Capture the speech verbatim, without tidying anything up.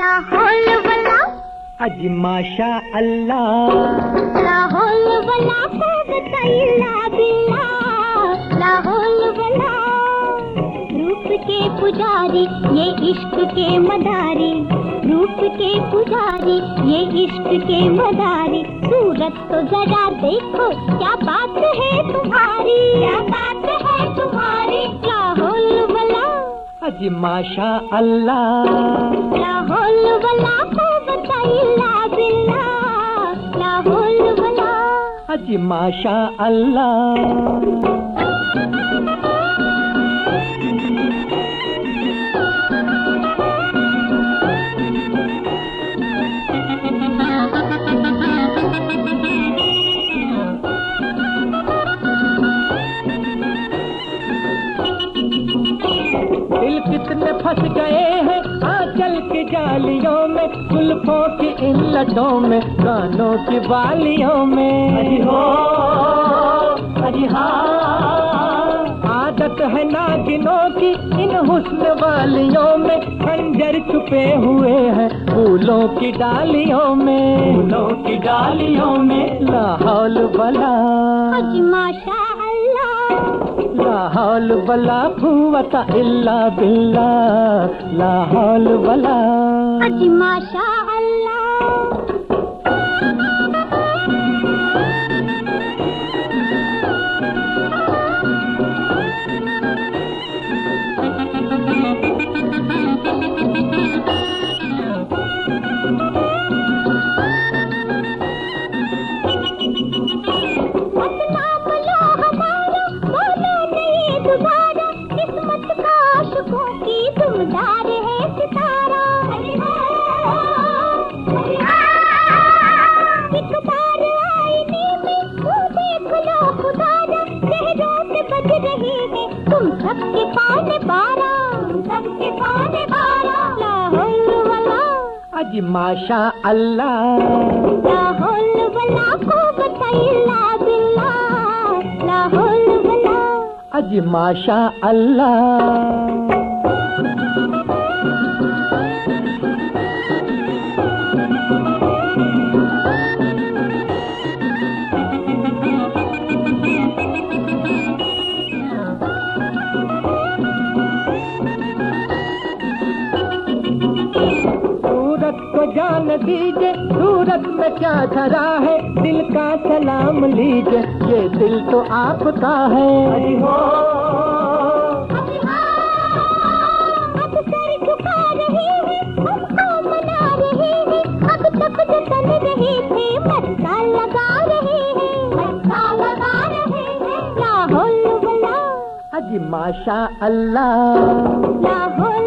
लाहौल वाला अजी माशा अल्लाह, लाहौल वाला को बताइला बिल्ला, लाहौल वाला रूप के पुजारी ये इश्क के मदारी, रूप के पुजारी ये इश्क के मदारी, सूरत तो जरा देखो क्या बात है तुम्हारी, क्या बात है तुम्हारी, लाहौल वाला अजी माशा अल्लाह, लाहौल वाला को बताइला बिल्ला, लाहौल वाला अजी माशा अल्लाह। दिल कितने फंस गए हैं आंचल की जालियों में, जुल्फों की इन लटों में, कानों की बालियों में। अजी हो अजी हाँ, आदत है नागिनों की इन हुस्न वालियों में, खंजर छुपे हुए हैं फूलों की डालियों में, फूलों की डालियों में। लाहौल वाला अजी माशा लाहौल वला कुव्वता इल्ला बिल्लाह, लाहौल वला अजी माशा किस्मत का आशिकों की तुमदार है सितारा, एक बार आईने में तू देख लो खुदारा, चेहरों पे बज रही है तुम सबके पाने बारा, सबके पाने बारा, लाहौल वाला अजी माशा अल्लाह, लाहौल वाला को बताइला बिल्ला, लाहौल वाला अजी माशा अल्लाह। सूरत को जान दीजिए, सूरत में क्या धरा है, दिल का सलाम लीजिए, ये दिल तो आपका है। अजी हो अब सर झुका रही है, हमको मना रही है, अब तक जतन रहे थे मस्का लगा रहे हैं, मस्का लगा रहे हैं, लाहौल वाला अजी माशा अल्लाह, लाहौल